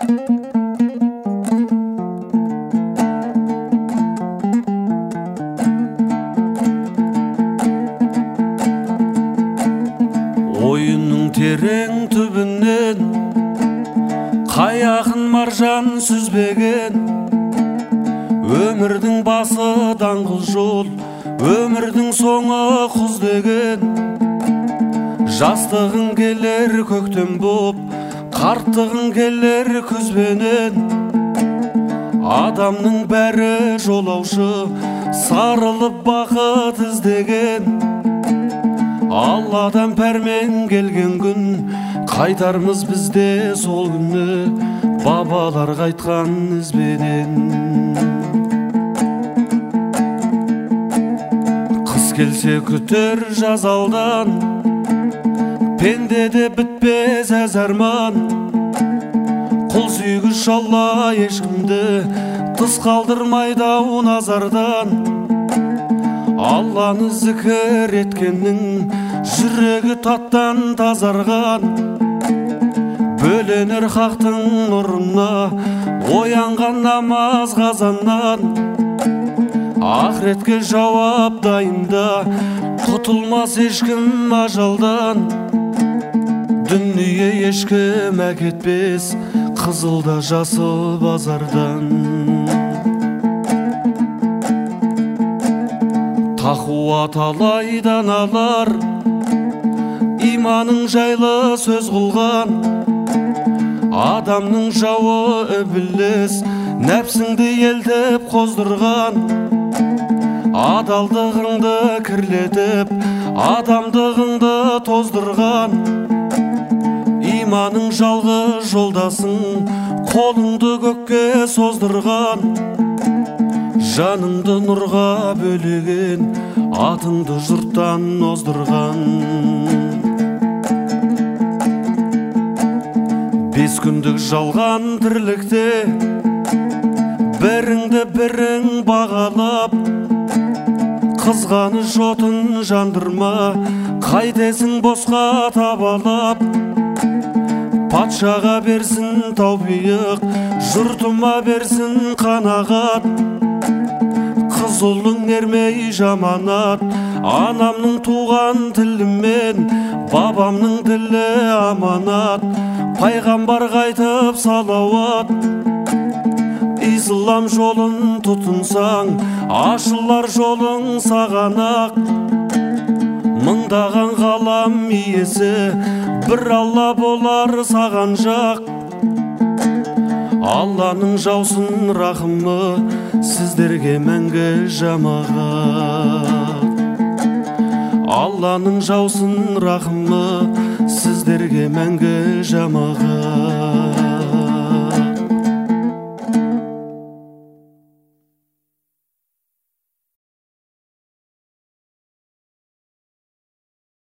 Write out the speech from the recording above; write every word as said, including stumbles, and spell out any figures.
Ойынның терең түбінен қаяқын маржан сүзбеген, өмірдің басы даңғыл жол, өмірдің соңы құз деген. Жастығың келер көктем боп, қарттығың келер күзбенен. Адамның бәрі жолаушы, сарылып бақыт іздеген. Алладан пәрмен келген күн, қайтармыз бізде сол күні, бабалар қайтқан ізбенен. Қыс келсе күтер жаз алдан, пендеде бітпес әз арман. Құл сүйгіш Алла ешкімді тыс қалдырмайды назардан. Алланы зікір еткеннің жүрегі таттан тазарған. Бөленер хақтың нұрына оянған намаз қазаннан. Ақыретке жауап дайында, құтылмас ешкім ажалдан. Дүние ешкім әкетпес, қызылда жасыл базардан. Тақуа талайдан алар, иманың жайлы сөз қылған. Адамның жауы үбіліс, нәпсіңді елдіп қоздырған. Адалдығыңды кірлетіп, адамдығыңды тоздырған. Иманың жалғы жолдасың, қолыңды көкке создырған. Жаныңды нұрға бөлеген, атыңды жұрттан оздырған. Бес күндік жалған тірлікте, біріңді бірің бағалап. Қызғаны жотын жандырма, қайтесің босқа табалап. Патшаға берсін таубиық, жұртыма берсін қанағат. Қыз ұлың ермей жаманат, анамның туған тілімен, бабамның тілі аманат. Пайғамбар қайтып салауат. Ислам жолын тұтынсаң, ашылар жолың саған ақ. Мыңдаған ғалам иесі, бір Алла болар саған жақ. Алланың жаусын рахымы, сіздерге мәңгі жамағат. Алланың жаусын рахымы, сіздерге мәңгі жамағат.